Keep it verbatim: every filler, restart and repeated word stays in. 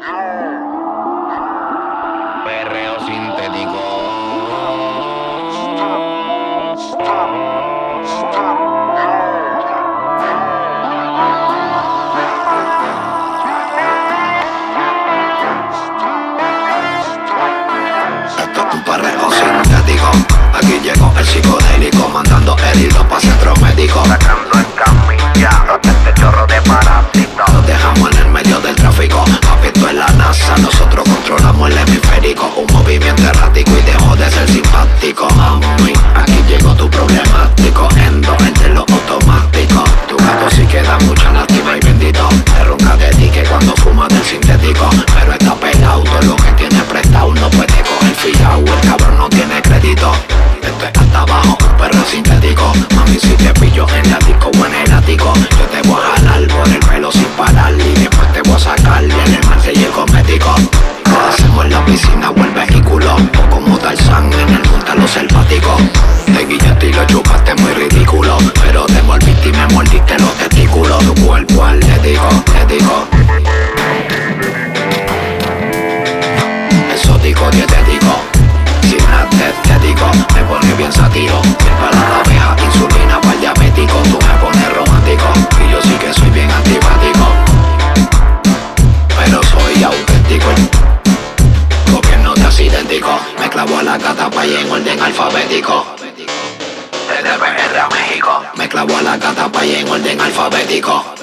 Perreo sintético. Esto es un perreo sintético. Aquí llegó el psicodélico, mandando heridos pa' centro médico. Sacando en camilla, este chorro de parásito. Nos dejamos en el medio del tráfico. Papi, esto es la NASA, nosotros controlamos el hemisférico. Un movimiento errático y dejo de ser simpático. Mami, aquí llegó tu problemático. Endo, el de lo automático. Tu gato sí queda mucha lástima y bendito. Te ronca de ti que cuando fumas del sintético. Pero está pegado, todo lo que tiene prestado no puede coger fiao. El cabrón no tiene crédito. Esto es hasta abajo, un perro sintético. Mami, si te pillo en la disco o en el ático, yo te voy a jalar por el pelo sin parar. Y después te voy a sacar en el martes y el cosmético. Lo hacemos en la piscina o el vehículo, o como Tarzán en el monte a los selváticos. Te guillaste y lo chupaste muy ridículo, pero te volviste y me mordiste los testículos. Tu cuerpo atlético, atlético, exótico, dietético. Sin estético, me pone bien satiro. Bien para la abeja, insulina para el diabético. Tú me pones romántico, y yo sí que soy bien antipático. Pero soy auténtico, porque no te has idéntico. Me clavo a la gata pa' y en orden alfabético. Desde P R a México. Me clavo a la gata pa' y en orden alfabético.